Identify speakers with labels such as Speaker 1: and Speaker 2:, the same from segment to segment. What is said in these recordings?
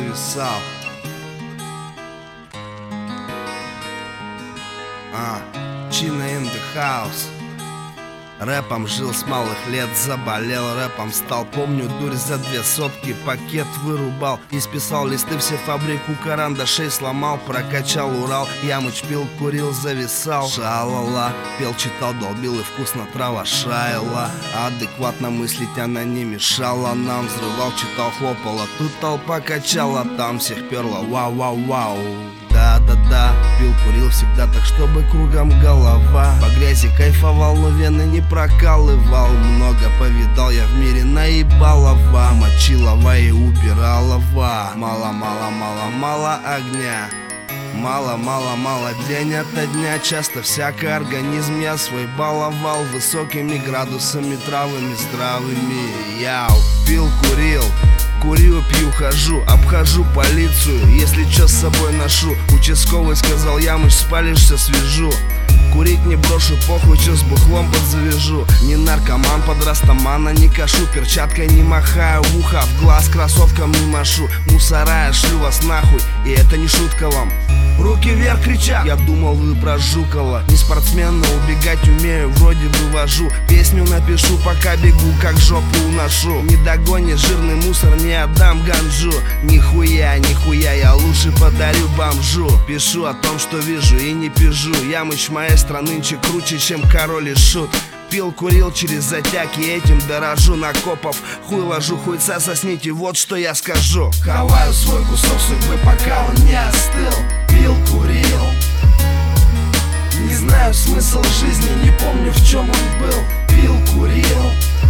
Speaker 1: зависал. Chino in the house. Рэпом жил с малых лет, заболел рэпом стал. Помню, дурь за 2 сотки, пакет вырубал. Исписал листы, все фабрику карандашей сломал. Прокачал Урал, Ямыч пил, курил, зависал. Шалала, пел, читал, долбил и вкусно трава шаяла. Адекватно мыслить она не мешала нам. Взрывал, читал, хлопала, тут толпа качала. Там всех перла, вау-вау-вау. Да-да-да, пил, курил всегда так, чтобы кругом голова. По грязи кайфовал, но вены не прокалывал. Много повидал я в мире, наебалова. Мочилова и убиралова. Мало-мало-мало-мало огня. Мало-мало-мало день ото дня. Часто всякий организм я свой баловал высокими градусами, травами здравыми. Яу, пил, курил, курю, пью, хожу, обхожу полицию, если чё с собой ношу. Участковый сказал: Ямыч, спалишься, свяжу. Курить не брошу, похуй, чё с бухлом подзавяжу. Не наркоман, под растамана не кашу. Перчаткой не махаю в ухо, в глаз кроссовком не машу. Мусора, я шлю вас нахуй, и это не шутка вам. Руки вверх кричат, я думал, вы про Жукова. Не спортсмен, но убегать умею, вроде бы вожу. Песню напишу, пока бегу, как жопу уношу. Не догонишь жирный мусор, не отдам ганжу. Нихуя, нихуя, я лучше подарю бомжу. Пишу о том, что вижу, и не пижу. Ямыч моей страны нынче круче, чем король и шут. Пил, курил через затяги, этим дорожу. Накопов хуй ложу, хуйца сосните, вот что я скажу.
Speaker 2: Хаваю свой кусок судьбы, пока он не остыл. Пил, курил, не знаю смысл жизни, не помню, в чем он был. Пил, курил,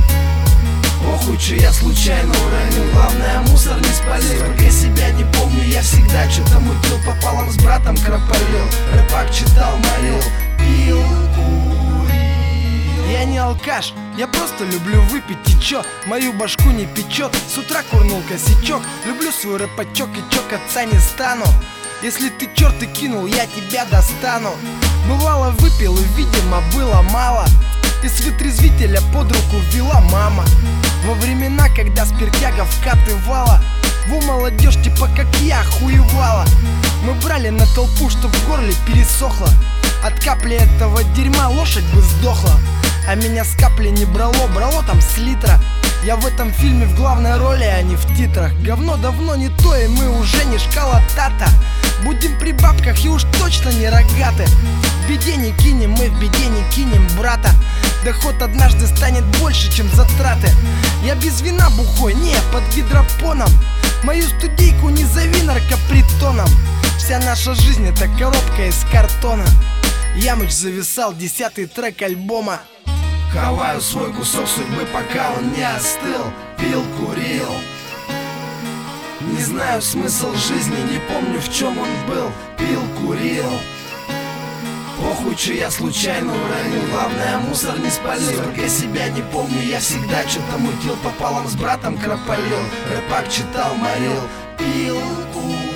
Speaker 2: похуй, че я случайно уронил. Главное, мусор не спалил. Только себя не помню, я всегда что-то мутил. Пополам с братом кропалил, рэпак читал, молил. Пил, курил.
Speaker 3: Я не алкаш, я просто люблю выпить, и чё? Мою башку не печет, с утра курнул косячок. Люблю свой рэпачок, и чё, к отца не стану. Если ты черт и кинул, я тебя достану. Бывало выпил, и видимо было мало. И с вытрезвителя под руку вела мама. Во времена, когда спиртяга вкатывала, во молодежь типа как я охуевала. Мы брали на толпу, чтоб в горле пересохло. От капли этого дерьма лошадь бы сдохла. А меня с капли не брало, брало там с литра. Я в этом фильме в главной роли, а не в титрах. Говно давно не то, и мы уже не шкала тата. Будем при бабках и уж точно не рогаты. В беде не кинем, мы в беде не кинем брата. Доход однажды станет больше, чем затраты. Я без вина бухой, не, под гидропоном. Мою студийку не зови наркопритоном. Вся наша жизнь это коробка из картона. Ямыч зависал, 10-й трек альбома.
Speaker 2: Хаваю свой кусок судьбы, пока он не остыл. Пил, курил, не знаю смысл жизни, не помню, в чем он был. Пил, курил, похуй, че я случайно уронил. Главное, мусор не спалил. Только себя не помню, я всегда что-то мутил. Пополам с братом кропалил, рэпак читал, молил. Пил, курил.